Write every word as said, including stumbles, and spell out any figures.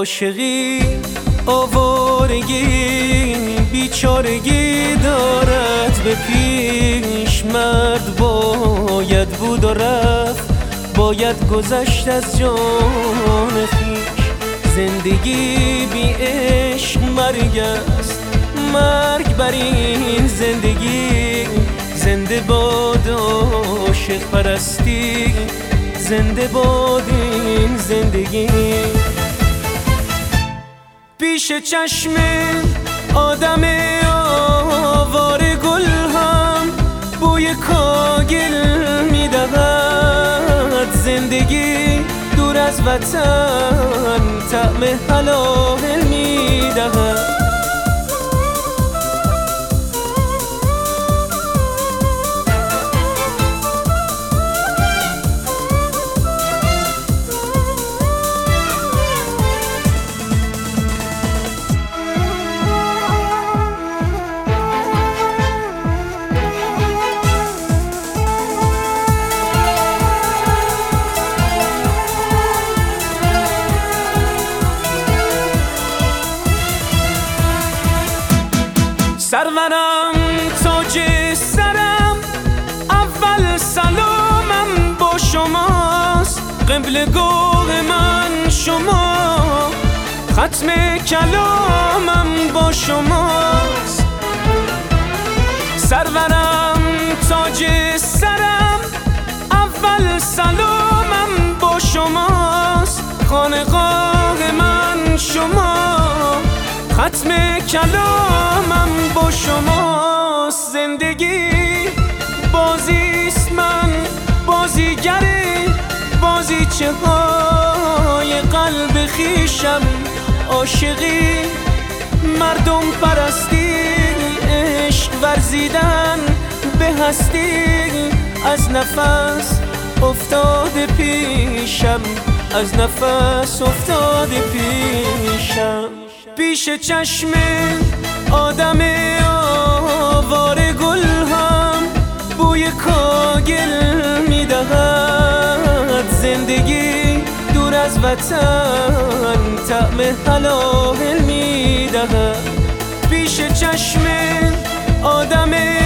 عاشقی آوارگی بیچارگی دارد به پیش، مرد باید بود و رفت، باید گذشت از جان خویش. زندگی بی عشق مرگ است، مرگ بر این زندگی. زنده باد عاشق پرستی، زنده باد این زندگی. پیش چشم آدم آواره گل هم بوی کاگل میدهد. زندگی دور از وطن طعم حلال میدهد. سرورم تاج سرم، اول سلامم با شماست. قبلگاه من شما، ختم کلامم با شماست. سرورم تاج سرم، اول سلامم با شماست. خانقاه من شما، ختم کلامم با شماست. زندگی بازیست، من بازیگر بازیچه های قلب خیشم. عاشقی مردم پرستی، عشق ورزیدن به هستی. از نفس افتاده پیشم، از نفس افتاده پیشم. پیش چشم آدم آواره گل هم بوی کاگل میدهد. زندگی دور از وطن طعم حلال میدهد. پیش چشم آدم